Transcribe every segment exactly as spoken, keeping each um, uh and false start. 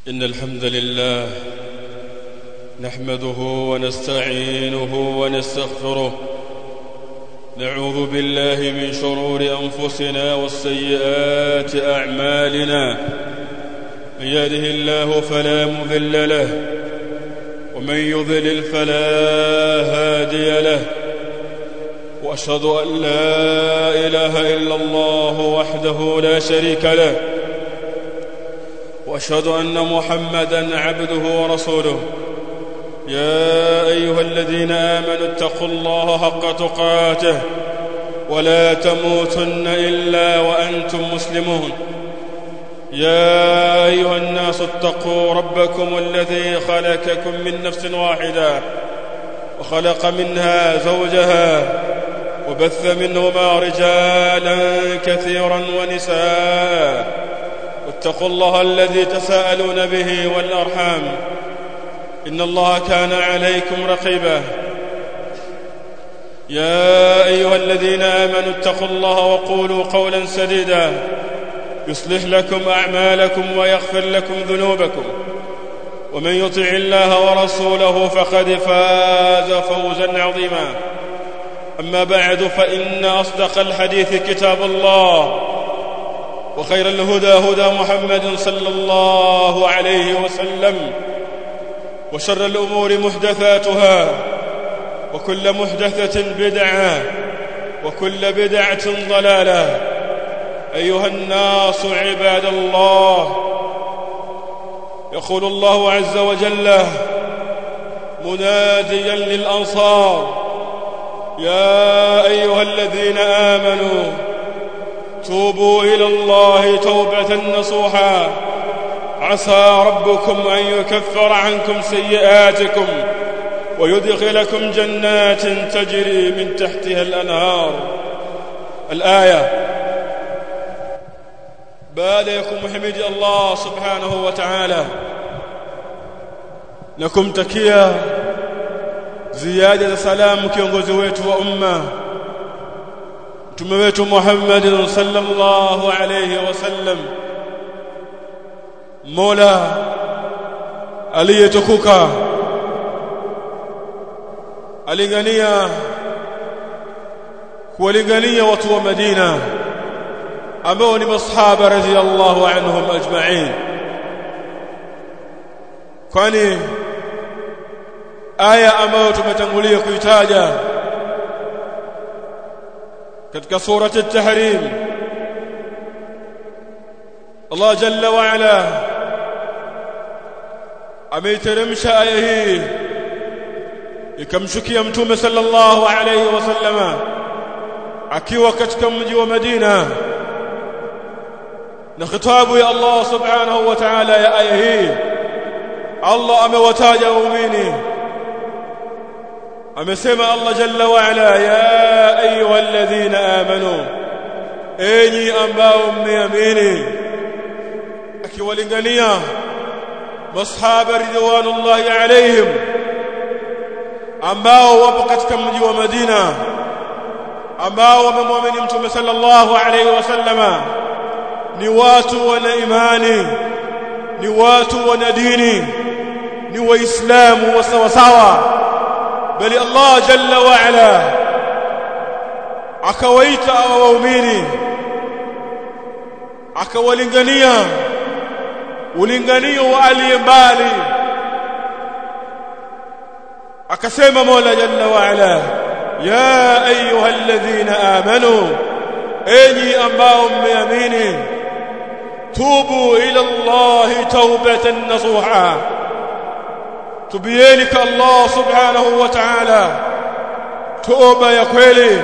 إن الحمد لله نحمده ونستعينه ونستغفره، نعوذ بالله من شرور أنفسنا والسيئات أعمالنا، من يهده الله فلا مضل له ومن يضلل فلا هادي له، وأشهد أن لا إله إلا الله وحده لا شريك له، وأشهد أن محمدًا عبده ورسوله. يا أيها الذين آمنوا اتقوا الله حق تقاته ولا تموتن إلا وأنتم مسلمون. يا أيها الناس اتقوا ربكم الذي خلقكم من نفس واحدة وخلق منها زوجها وبث منهما رجالا كثيرا ونساء، واتقوا الله الذي تساءلون به والأرحام، إن الله كان عليكم رقيبا. يا أيها الذين آمنوا اتقوا الله وقولوا قولا سديدا يصلح لكم أعمالكم ويغفر لكم ذنوبكم، ومن يطع الله ورسوله فقد فاز فوزا عظيما. أما بعد، فإن أصدق الحديث كتاب الله، وخير الهدى هدى محمد صلى الله عليه وسلم، وشر الأمور محدثاتها، وكل محدثة بدعة، وكل بدعة ضلالة. أيها الناس عباد الله، يقول الله عز وجل مناديا للأنصار: يا أيها الذين آمنوا توبوا إلى الله توبة نصوحا، عسى ربكم أن يكفر عنكم سيئاتكم ويدخلكم جنات تجري من تحتها الأنهار. الآية. baada ya kumhimidi Allah subhanahu wa ta'ala na kumtakia ziada za salamu kiongozi wetu wa umma, mtume wetu Muhammad sallallahu alayhi wasallam, Mola aliyetukuka alingania kuwalingania watu wa Madina ambao ni masahaba radhiyallahu anhum ajma'in, kwani aya ambayo tumetangulia kuitaja katika surati at-Tahrim, Allah jalla wa ala ameiteremsha aya hii ikamshukia mtume sallallahu alayhi wasallama akiwa katika mji wa Madina, na khitabu ya Allah subhanahu wa ta'ala ya aya hii, Allah amewataja waumini. Amesema Allah jalla wa ala: ya ayyuhalladhina amanu, enyi ambao mmeamini, akiwalingania masahaba ridwanullahi alayhim ambao wapo katika mji wa Madina, ambao wamemwamini mtume sallallahu alayhi wasallama. Ni watu wana imani, ni watu wana dini, ni waislamu wa sawa sawa, bali Allah jalla wa ala akawaita waumini, akawalingania ulinganio wa aliye mbali. Akasema Mola jalla wa ala: ya ayyuhalladhina amanu, enyi ambao mmeamini, tubu ila Allah tawbatan nasuha, tubieni kwa Allah subhanahu wa ta'ala toba ya kweli.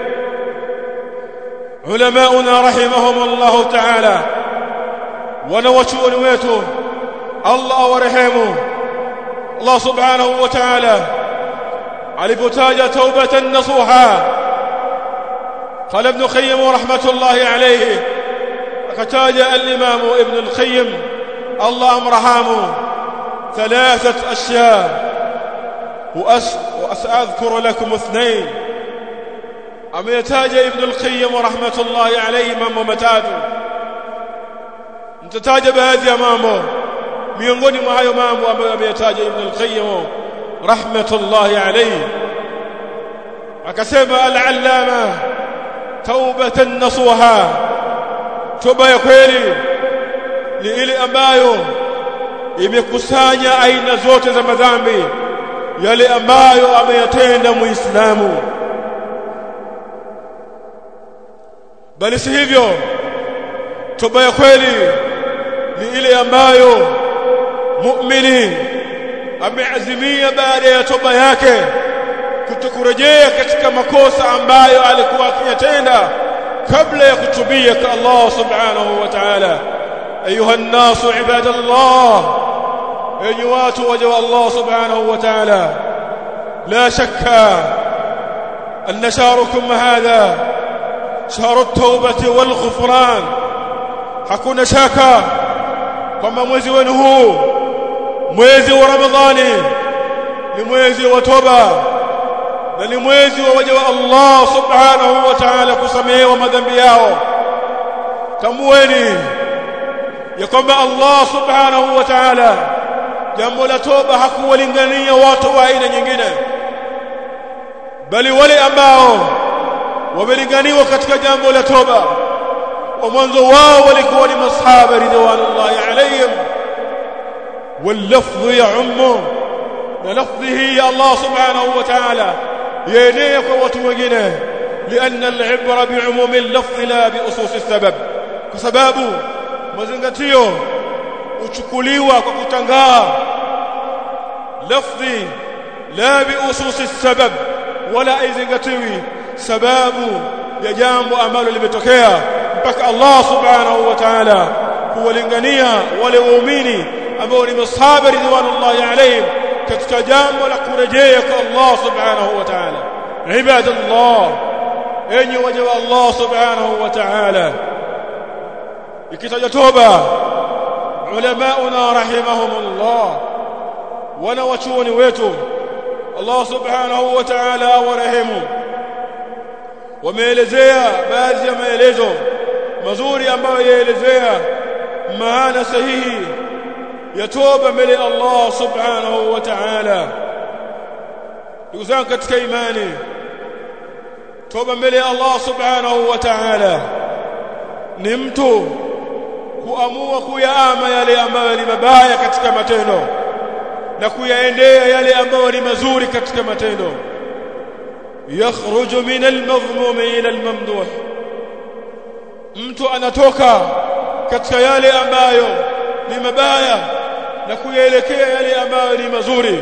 Ulamauna rahimahumullah ta'ala, wanawachuoni wetu Allah warehemu, Allah subhanahu wa ta'ala alipotaja tawbatan nasuha, qala ibn Qayyim rahmatullahi alayhi, akataja al-Imam ibn al-Qayyim Allah amrahamu ثلاثة أشياء وأذكر لكم اثنين. أميتاج ابن القيم رحمة الله عليه مما متاته. mtataja baadhi ya mambo miongoni mwa hayo mambo ambayo ameyataja Ibn al-Qayyim rahmatullahi alayhi akasema al-allama taubatan nasuha toba ya kweli ni ile ambayo imekusanya aina zote za madhambi yale ambayo ameyatenda muislamu bali si hivyo toba ya kweli ni ile ambayo muumini ameazimia baada ya toba yake kutokurejea katika makosa ambayo alikuwa akiyatenda kabla ya kutubia kwa Allah subhanahu wa ta'ala ayuha an-nas ibadallah enyi watu waja wa Allah subhanahu wa ta'ala la shakka anna sharukum hadha shahru at-taubati wal ghufran hakuna shaka kwamba mwezi wenu huu mwezi wa Ramadhani ni mwezi wa toba na ni mwezi wa waja wa Allah subhanahu wa ta'ala kusamehewa madhambi yao tambueni ya kwamba Allah subhanahu wa ta'ala jambo la toba hakuwalingania watu wa aina nyingine bali wale ambao wamelinganiwa katika jambo la toba wa mwanzo wao walikuwa ni masahaba ridwanullahi alayhim واللفظ يعم لفظه الله سبحانه وتعالى ينيه kwa watu wengine لان العبره بعموم اللفظ لا بخصوص السبب kwa sababu mazingatio uchukuliwa kwa kutangaa lafzi la biusus السبب wala aizingatiwi sababu ya jambo ambalo limetokea mpaka Allah subhanahu wa ta'ala kuwalingania wale waumini ambao ni masahaba ridwanullahi alayhim katika jambo la kurejea kwa Allah subhanahu wa ta'ala ibadallah enyi waja wa Allah subhanahu wa ta'ala ikitaja toba ulamauna rahimahumullah wana wachuoni wetu Allah subhanahu wa ta'ala warehemu wameelezea baadhi ya maelezo mazuri ambayo yaelezea maana sahihi ya toba mbele Allah subhanahu wa ta'ala ndugu zangu katika imani toba mbele Allah subhanahu wa ta'ala ni mtu kuamua kuyaama yale ambayo ni mabaya katika matendo na kuyaendea yale ambayo ni mazuri katika matendo yakhruju min al-madhmum ila al-mamduh mtu anatoka katika yale ambayo ni mabaya na kuyaelekea yale ambayo ni mazuri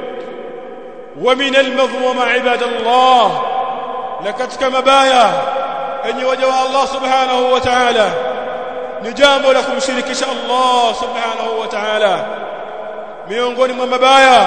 wa min al-madhmum ibadallah na katika mabaya enyi waja wa Allah subhanahu wa ta'ala ni jambo la kumshirikisha Allah subhanahu wa ta'ala miongoni mwa mabaya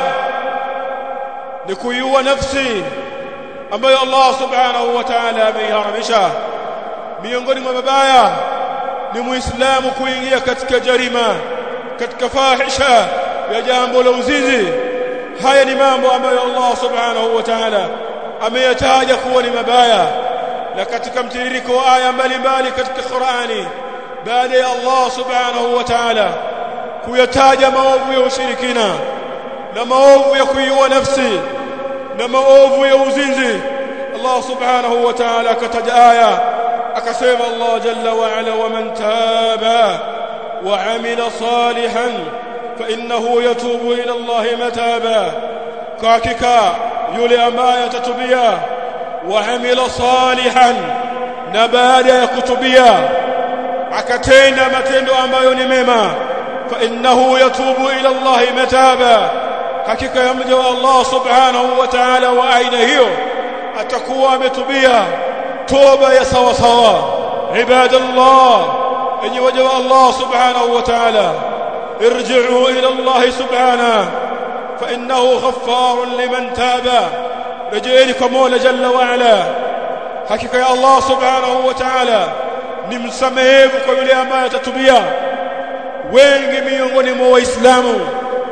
ni kuiua nafsi ambayo Allah subhanahu wa ta'ala ameiharamisha miongoni mwa mabaya ni muislamu kuingia katika jarima katika fahisha ya jambo la uzinzi haya ni mambo ambayo Allah subhanahu wa ta'ala ameyataja kuwa ni mabaya na katika mtiririko wa aya mbalimbali katika Qur'ani baada ya Allah subhanahu wa ta'ala kuyataja maovu ya ushirikina na maovu ya kuiua nafsi na maovu ya uzinzi Allah subhanahu wa ta'ala kataja aya akasema Allah jalla wa ala wa man taba wa amila salihan fa innahu yatubu ila Allah mataba kwa hakika yule ambaye atatubia wa amila salihan na baada ya kutubia akatenda matendo ambayo ni mema fa innahu yatubu ila Allah mataba hakika ya mja wa Allah subhanahu wa ta'ala wa aina hiyo atakuwa ametubia toba ya sawa sawa ibadallah enyi waja wa Allah subhanahu wa ta'ala irji'u ila Allah subhanahu fa innahu ghaffarun liman taba rejeeni kwa Mola jalla wa ala hakika ya Allah subhanahu wa ta'ala ni msamehevu kwa yule ambaye atatubia wengi miongoni mwa waislamu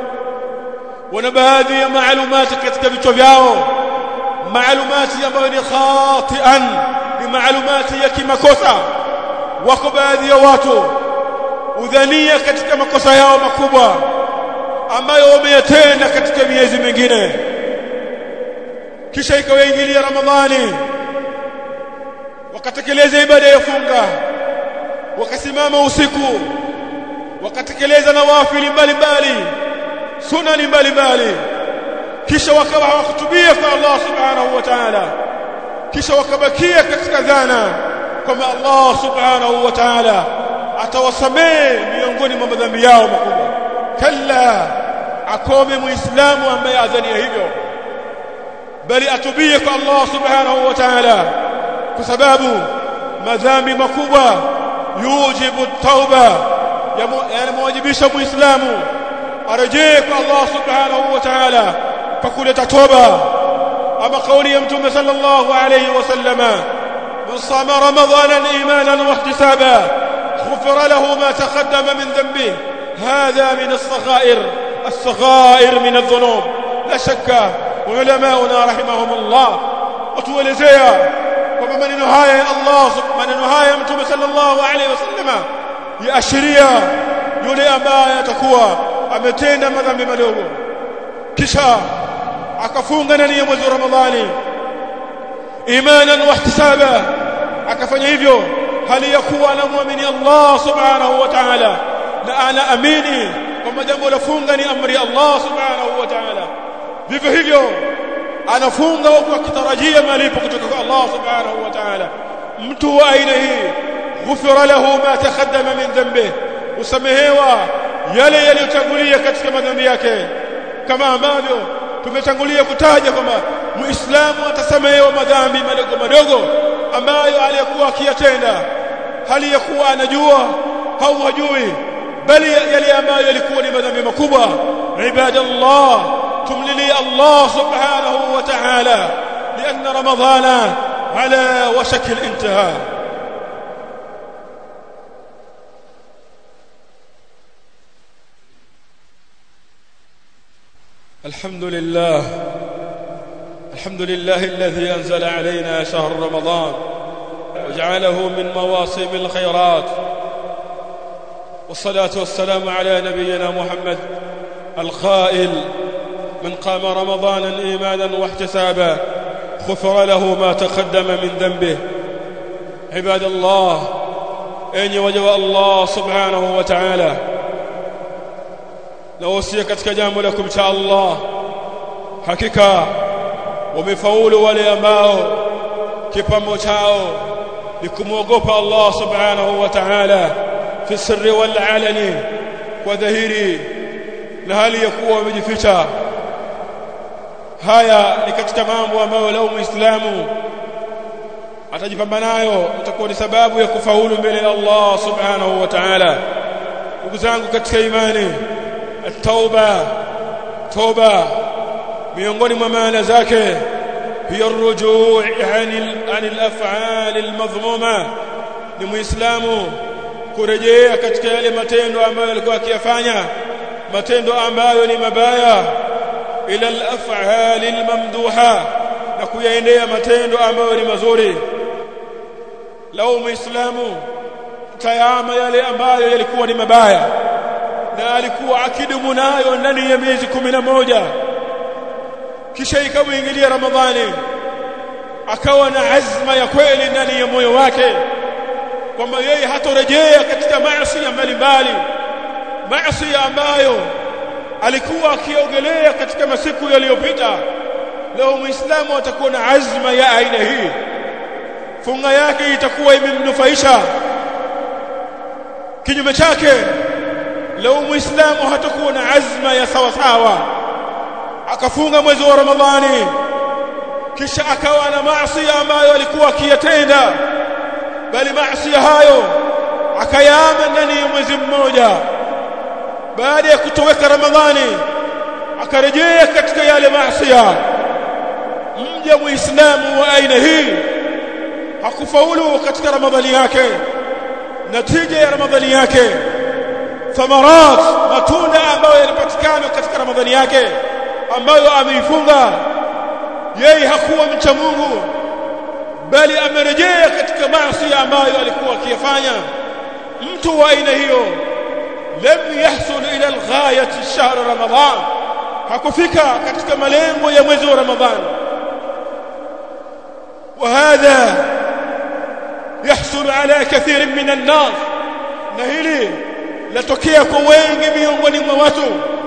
wana baadhi ya maalumati katika vichwa vyao maalumati ambayo ni khati'an ni maalumati ya kimakosa wako baadhi ya watu udhania katika makosa yao makubwa ambayo wameyatenda katika miezi mingine, kisha ikawaingilia Ramadhani wakatekeleza ibada ya funga, wakasimama usiku wakatekeleza nawafili mbalimbali, sunani mbalimbali, kisha wakawa hawakutubia kwa Allah subhanahu wa ta'ala, kisha wakabakia katika dhana kwamba Allah subhanahu wa ta'ala atawasamehe miongoni mwa madhambi yao makubwa. Kalla, akome muislamu ambaye adhania hivyo, bali atubie kwa Allah subhanahu wa ta'ala, kwa sababu madhambi makubwa yujibu tauba, yanamwajibisha muislamu arejee kwa Allah subhanahu wa ta'ala kwa kuleta toba. Ama kauli ya Mtume sallallahu alayhi wasallama, man sama ramadanan imanan wa ihtisaban ghufira lahu ma taqaddama min dhanbihi, hadha min as-saghair as-saghair min adh-dhunub. La shakka ulamauna rahimahumullah watuelezea kwamba maneno haya ya Allah, maneno haya ya Mtume sallallahu alayhi wasallama yaashiria yule ambaye atakuwa ametenda madhambi madogo kisha akafunga ndani ya mwezi wa Ramadhani imanan wa ihtisaba, akafanya hivyo hali ya kuwa anamwamini Allah subhanahu wa ta'ala na anaamini kwamba jambo la funga ni amri ya Allah subhanahu wa ta'ala, vivyo hivyo anafunga huku akitarajia malipo kutoka kwa Allah subhanahu wa ta'ala. Mtu wa aina hii ghufira lahu ma taqaddama min dhanbihi, usamehewa yale yaliyotangulia katika madhambi yake, kama ambavyo tumetangulia kutaja kwamba muislamu atasamehewa madhambi madogo madogo ambayo aliyekuwa akiyatenda hali ya kuwa anajua au hajui, bali yale ambayo yalikuwa ni madhambi makubwa. Ibadallah, tumlili Allah subhanahu wa ta'ala, lianna ramadhana ala washaki al-intihaa. الحمد لله الحمد لله الذي أنزل علينا شهر رمضان وجعله من مواسم الخيرات، والصلاة والسلام على نبينا محمد القائل: من قام رمضانا إيمانا واحتسابا غفر له ما تقدم من ذنبه. عباد الله، أين وجب الله سبحانه وتعالى na wasia katika jambo la kumcha Allah. Hakika wamefaulu wale ambao kipamo chao ni kumwogopa Allah subhanahu wa ta'ala fi sirri wal alani, kwa dhahiri na hali ya kuwa wamejificha. Haya ni katika mambo ambayo lau muislamu atajipambana nayo itakuwa ni sababu ya kufaulu mbele ya Allah subhanahu wa ta'ala. Ndugu zangu katika imani, التوبة توبة miongoni mwa maana zake hiya الرجوع عن عن الافعال المذمومه, ni muislamu kurejea katika yale matendo ambayo alikuwa akiyafanya, matendo ambayo ni mabaya, ila al-af'al al-mamduha, na kuyaendea matendo ambayo ni mazuri. Lau muislamu tayama yale ambayo yalikuwa ni mabaya na alikuwa akidumu nayo ndani ya miezi kumi na moja, kisha ikamuingilia Ramadhani akawa na azma ya kweli ndani ya moyo wake kwamba yeye hatorejea katika maasi mbalimbali, maasi ambayo alikuwa akiogelea katika masiku yaliyopita. Leo muislamu atakuwa na azma ya aina hii, funga yake itakuwa imemnufaisha. Kinyume chake, leo muislamu hatakuwa na azma ya sawa sawa, akafunga mwezi wa Ramadhani kisha akawa na maasi ambayo alikuwa akiyatenda, bali maasi hayo akayaama ndani ya mwezi mmoja. Baada ya kutoweka Ramadhani akarejea katika yale maasi. Mja muislamu wa aina hii hakufaulu katika Ramadhani yake. Natija ya Ramadhani yake, thamarat, matunda ambayo yalipatikana katika Ramadhani yake ambayo ameifunga, yeye hakuwa mcha Mungu, bali amerejea katika maasi ambayo alikuwa akiyafanya. Mtu wa aina hiyo lam yahsul ila ila ghayati shahr Ramadhan, hakufika katika malengo ya mwezi wa Ramadhani. وهذا يحصل على كثير من الناس, na hili latokea kwa wengi miongoni mwa watu.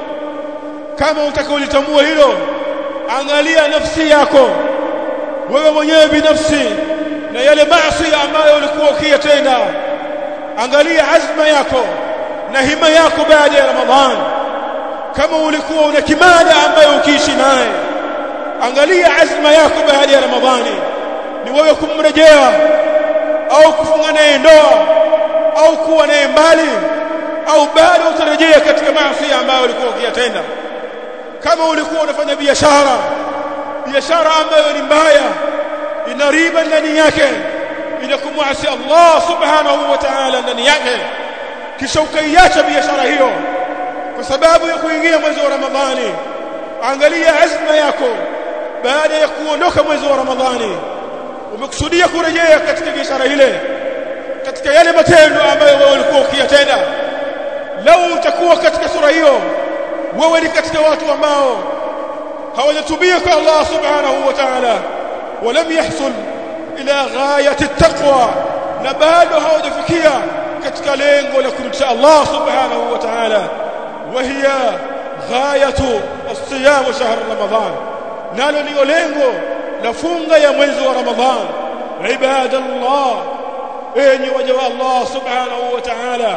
Kama utakaolitambua hilo, angalia nafsi yako wewe mwenyewe binafsi na yale maasi ambayo ulikuwa ukiyatenda. Angalia azma yako na hima yako baada ya Ramadhan. Kama ulikuwa una kimada ambayo ukiishi naye, angalia azma yako baada ya Ramadhani, ni wewe kumrejea au kufunga naye ndoa au kuwa naye mbali, au bado utarejea katika maasi ambayo ulikuwa ukiyatenda. Kama ulikuwa unafanya biashara, biashara ambayo ni mbaya, ina riba ndani yake, inakumwasi Allah subhanahu wa ta'ala ndani yake, kisha ukaiacha biashara hiyo kwa sababu ya kuingia mwezi wa Ramadhani, angalia azma yako baada ya kuondoka mwezi wa Ramadhani. Umekusudia kurejea katika biashara ile, katika yale matendo ambayo wewe ulikuwa ukiyatenda. Lau utakuwa katika sura hiyo, wewe ni katika watu ambao hawajatubia kwa Allah subhanahu wa ta'ala, walam yahsul ila ghayati at-taqwa, na bado hawajafikia katika lengo la kumcha Allah subhanahu wa ta'ala, wa hiya ghayatu as-siyam shahr Ramadhan, nalo ni lengo la funga ya mwezi wa Ramadhan. Ibadallah, enyi waja wa Allah subhanahu wa ta'ala,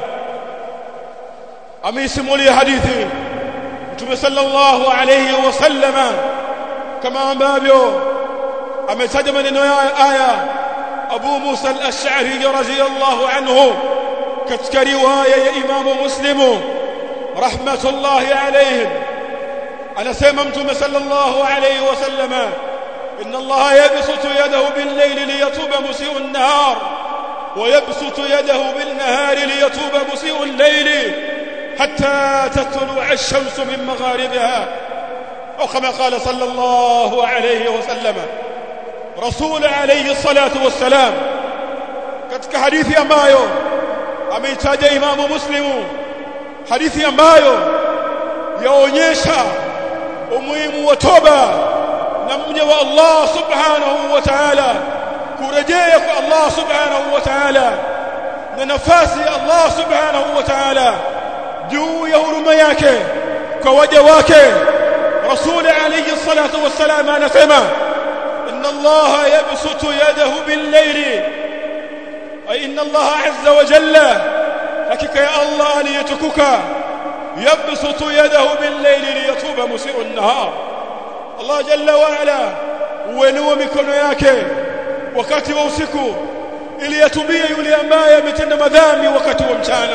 ameisimulia hadithi Mtume sallallahu alayhi wasallama kama ambavyo ametaja maneno ya aya Abu Musa al-Ash'ari radhiyallahu anhu katika riwaya ya Imam Muslim rahmatullahi alayhi. Anasema Mtume sallallahu alayhi wasallama, inna Allah yabsutu yadahu bil-layli liyatuba musii'u an-nahar wa yabsutu yadahu bin-nahari liyatuba musii'u al-layli حتى تطلع الشمس من مغاربها، أو كما قال صلى الله عليه وسلم رسول عليه الصلاة والسلام katika hadithi ambayo ameitaja Imamu Muslimu, hadithi ambayo yaonyesha umuhimu wa toba na mja wa Allah subhanahu wa ta'ala kurejea kwa Allah subhanahu wa ta'ala, na nafasi ya Allah subhanahu wa ta'ala juu ya huruma yake kwa waja wake. Rasul alayhi salatu wassalam anasema, inna Allah yabsutu yadahu bil-layli, ay inna Allah azza wa jalla, hakika ya Allah aliyetukuka, yabsutu yadahu bil-layli liyatuba musii'u an-nahar. Allah jalla wa ala huinua mikono yake wakati wa usiku ili yatubie yule ambaye ametenda madhambi wakati wa mchana.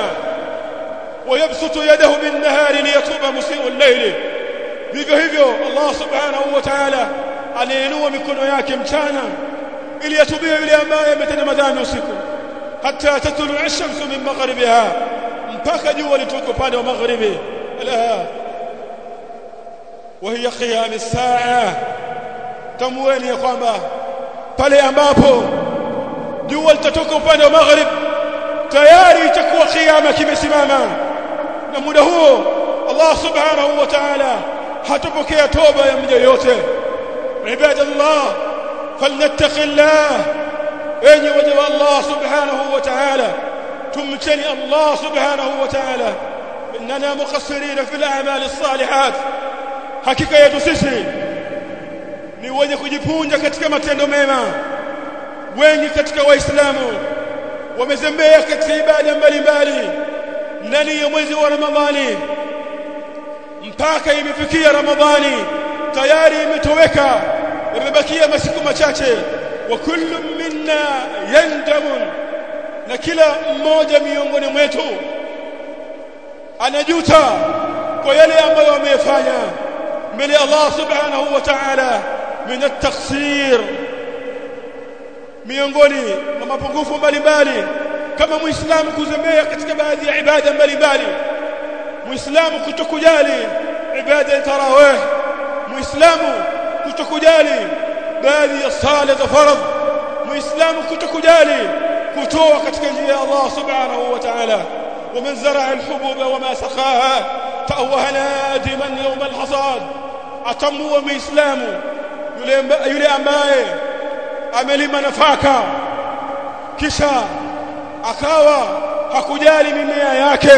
ويبسط يده بالنهار ليتوب مسيء الليل. Vivyo hivyo Allah subhanahu wa ta'ala anainua mikono yake mchana ili yatubie yule ambaye ametenda madhambi usiku, hatta tatlu ash-shamsu min maghribiha, mpaka jua litoke upande wa magharibi. Ala wa hiya qiyam as-sa'a, tamweni kwamba pale ambapo jua litatoka upande wa magharibi tayari itakuwa kiyama kimesimama, na muda huo Allah subhanahu wa ta'ala hatupokea toba ya mja yote. Ibadallah, falnattaqillah, enyi waja wa Allah subhanahu wa ta'ala, tumcheni Allah subhanahu wa ta'ala. Innana muqassirina fil a'mal as-salihat, hakika yetu sisi ni wenye kujipunja katika matendo mema. Wengi katika waislamu wamezembea katika ibada mbalimbali ndani ya mwezi wa Ramadhani, mpaka imefikia Ramadhani tayari imetoweka, imebakia masiku machache. Wa kullu minna yandamun, na kila mmoja miongoni mwetu anajuta kwa yale ambayo ameyafanya mbele Allah subhanahu wa ta'ala min at-taqsir, miongoni mwa mapungufu mbalimbali kama muislamu kuzembea katika baadhi ya ibada mbalimbali, muislamu kutokujali ibada ya tarawih, muislamu kutokujali baadhi ya sala za faradh, muislamu kutokujali kutoa katika njia ya Allah subhanahu wa ta'ala. ومن زرع الحبوب وما سقاها tawaha nadiman yawm al-hasad atambua muislamu yule yule ambaye amelima nafaka kisha akawa hakujali mimea yake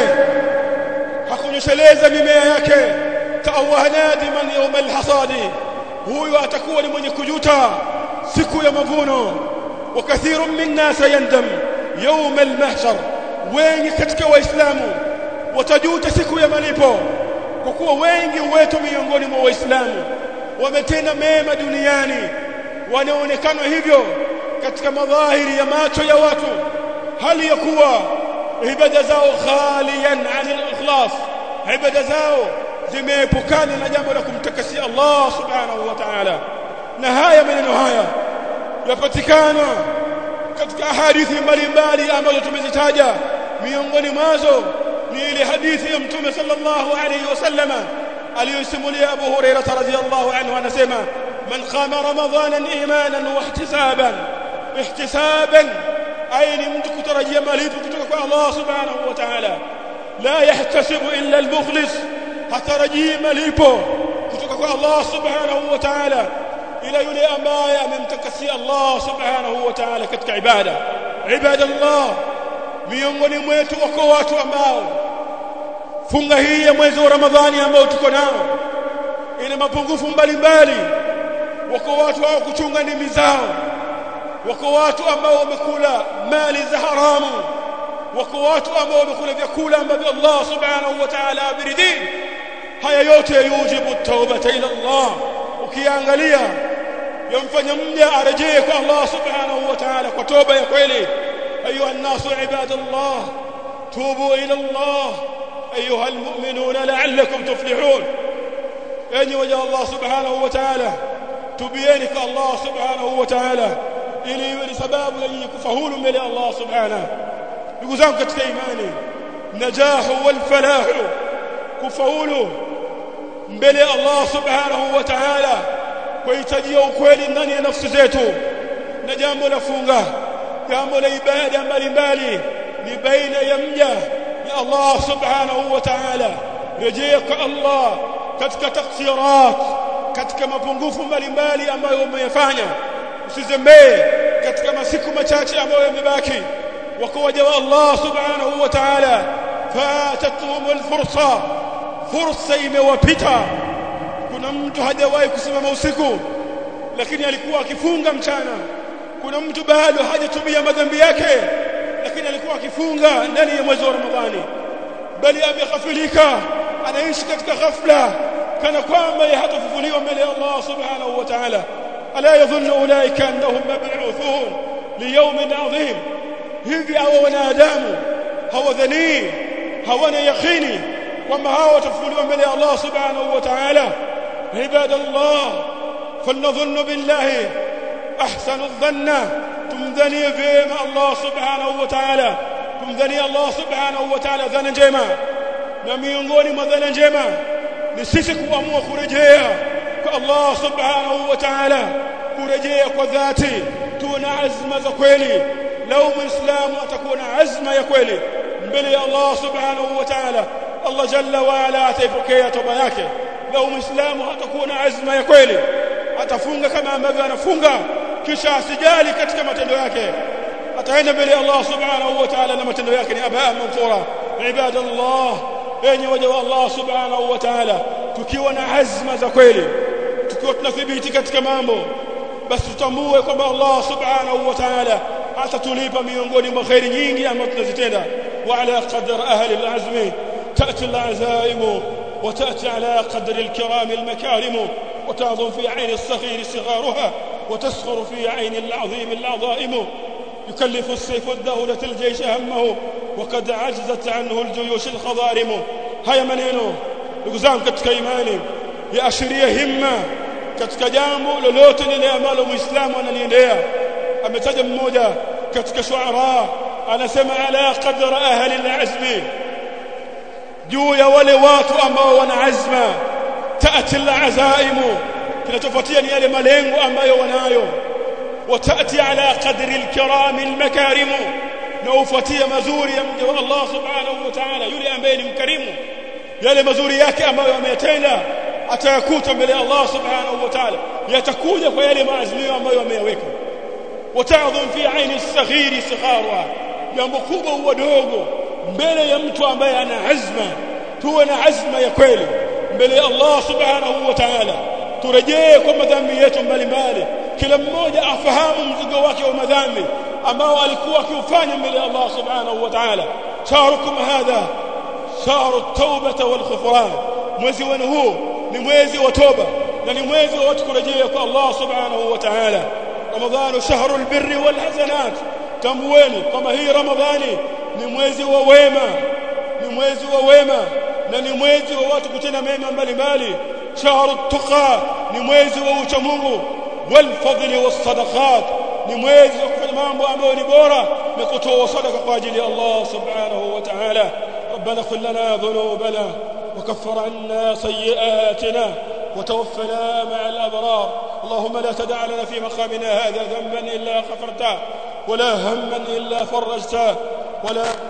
hakunyesheleza mimea yake tawaha nadiman yawm al-hasad huyo atakuwa ni mwenye kujuta siku ya mavuno wa kathirun minna sayandam yawm al-mahshar wengi katika waislamu watajuta siku ya malipo kwa kuwa wengi wetu miongoni mwa waislamu wametenda mema duniani wanaonekana hivyo katika madhahiri ya macho ya watu hali ya kuwa ibada zao khaliyan 'anil ikhlas ibada zao zimeepukana na jambo la kumtakasia Allah subhanahu wa ta'ala na haya maneno haya yapatikana katika hadithi mbalimbali ambazo tumezitaja miongoni mwazo ni ile hadithi ya mtume sallallahu alayhi wasallama aliyosimulia Abu Hurairah radhiyallahu anhu anasema man qama ramadanan imanan wa ihtisaban ihtisaban ay ni mtu kutarajia malipo kutoka kwa Allah subhanahu wa ta'ala la yahtasibu illa al-mukhlis hatarajii malipo kutoka kwa Allah subhanahu wa ta'ala ila yule ambaye amemtakasia Allah subhanahu wa ta'ala katika ibada ibadallah miongoni mwetu wako watu ambao funga hii ya mwezi wa Ramadhani ambao tuko nao ina mapungufu mbalimbali wako watu hao kuchunga ndimi zao wako watu ambao wamekula mali za haramu wako watu ambao wamekula vyakula ambavyo Allah subhanahu wa ta'ala abiridhi haya yote yujibu tawbata ila Allah ukiangalia yamfanya mja arejee kwa Allah subhanahu wa ta'ala kwa toba ya kweli ayuha an-nasu ibadallah tubu ila Allah ayuha al-mu'minun la'allakum tuflihun enyi waja Allah subhanahu wa ta'ala tubieni kwa Allah subhanahu wa ta'ala ili iwe ni sababu ya kufaulu mbele ya Allah subhanahu ndugu zangu katika imani najahu wal falahu kufaulu mbele ya Allah subhanahu wa ta'ala kuhitajia ukweli ndani ya nafsi zetu na jambo la funga jambo la ibada mbalimbali ni baina ya mja na Allah subhanahu wa ta'ala rejea kwa Allah katika taksirat katika mapungufu mbalimbali ambayo umeyafanya usizembee katika masiku machache ambayo yamebaki wako waja wa Allah subhanahu wa ta'ala fatatuhumul fursa fursa imewapita kuna mtu hajawahi kusimama usiku lakini alikuwa akifunga mchana kuna mtu bado hajatubia madhambi yake lakini alikuwa akifunga ndani ya mwezi wa Ramadhani bali ameghafilika anaishi katika ghafla kana kwamba hatafufuliwa mbele ya Allah subhanahu wa ta'ala ala yadhunnu ulaika annahum mab'uthun liyawmin 'adhim hivi hao wanadamu hawadhani hawana yaqini kwamba hao watafufuliwa mbele ya Allah subhanahu wa ta'ala ibadallah falnadhunnu billahi ahsanu dhanna tumdhani vyema Allah subhanahu wa ta'ala tumdhani Allah subhanahu wa ta'ala dhana njema na miongoni mwa dhana njema ni sisi kuamua kurejea kwa Allah subhanahu wa ta'ala kurejea kwa dhati tuwe na azma za kweli lau muislamu atakuwa na azma ya kweli mbele ya Allah subhanahu wa ta'ala Allah jalla wa ala ataipokea toba yake lau muislamu hatakuwa na azma ya kweli atafunga kama ambavyo anafunga kisha asijali katika matendo yake ataenda mbele ya Allah subhanahu wa ta'ala na matendo yake ni abaa manthura ibadallah enyi waja wa Allah subhanahu wa ta'ala tukiwa na azma za kweli tukiwa tunathibiti katika mambo basi tutambue kwamba Allah subhanahu wa ta'ala atatulipa miongoni mwa khairi nyingi ambazo tunazitenda wa ala qadar ahli al-azmi ta'ti al-azaim wa ta'ti ala qadri al-kiram al-makarim wa ta'dhum fi 'ayn as-saghir sigharuha wa tasghuru fi 'ayn al-'azim al-'azaim يكلف السيف الدولة الجيش همه وقد عجزت عنه الجيوش الخضارم هيا maneno ndugu zangu katika imani yaashiria himma katika jambo lolote lile ambalo muislamu analiendea ametaja mmoja katika shuara anasema ala qadra ahli al-azmi juu ya wale watu ambao wana azma taati al-azaimu kinachofuatia ni yale malengo ambayo wanayo وتأتي على قدر الكرام المكارم نوفتي مزوري يا الله سبحانه وتعالى يلي ambaye ni mkarimu yale mazuri yake ambayo ameyatenda atayakuta mbele ya Allah subhanahu wa ta'ala, yatakuja kwa yale maazimio ambayo ameyaweka. Wata'dhum fi 'aini as-saghiri sigharuha, jambo kubwa huwa dogo mbele ya mtu ambaye ana azma. Tuwe na azma ya kweli mbele ya Allah subhanahu wa ta'ala, turejee kwa madhambi yetu mbalimbali, kila mmoja afahamu mzigo wake wa madhambi ambao alikuwa akiufanya mbele ya Allah subhanahu wa ta'ala. Sharukum hadha shahru at-taubah wal ghufran, mwezi wenu huu ni mwezi wa toba na ni mwezi wa watu kurejea kwa Allah subhanahu wa ta'ala. Ramadhanu shahru al-birri wal hasanat, tambueni kama hii Ramadhani ni mwezi wa wema, ni mwezi wa wema na ni mwezi wa watu kutenda mema mbalimbali. Shahru at-tuqa, ni mwezi wa ucha Mungu. Wal fadli was sadaqat, ni mwezi wa kufanya mambo ambayo ni bora na kutoa sadaka kwa ajili ya Allah subhanahu wa ta'ala. ربنا اغفر لنا ذنوبنا وكفر عنا سيئاتنا وتوفنا مع الأبرار. اللهم لا تدع لنا في مقامنا هذا ذنبا إلا غفرته ولا هما إلا فرجته ولا